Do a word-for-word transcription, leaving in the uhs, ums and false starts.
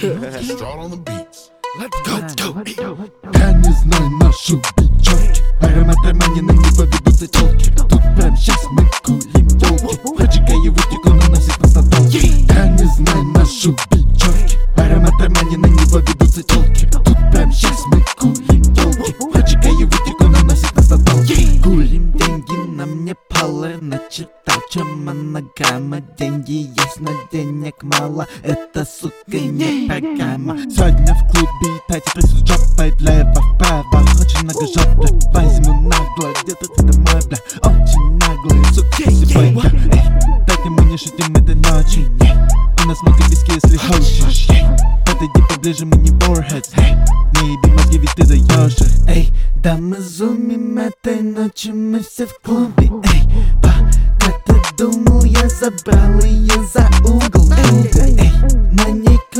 Я не знаю нашу бечевки, аромат-романе на него ведутся телки. Тут прям сейчас мы курим елки, прожигая вытек, он уносит нас на толки. Я не знаю нашу бечевки, аромат-романе на него ведутся телки. Тут прям сейчас мы курим елки, прожигая вытек, он уносит нас на толки. Курим деньги, нам не палы, начитал, чем монограмма. Деньги есть, но денег мало, это, сука, не программа. Сегодня в клубе тратит прису жопой влево-вправо. Очень много жоп, бля, возьму нагло, где-то ты домой, бля. Очень наглые суки сегодня. Эй, дайте мы не шутим этой ночью. У нас много виски, если хочешь. Подойди поближе, мы не warheads. Не еби мозги, ведь ты даешь их. Эй, да мы зумим этой ночью, мы все в клубе. Эй, пока ты думал, я забрал ее за угол. Эй, эй, на ней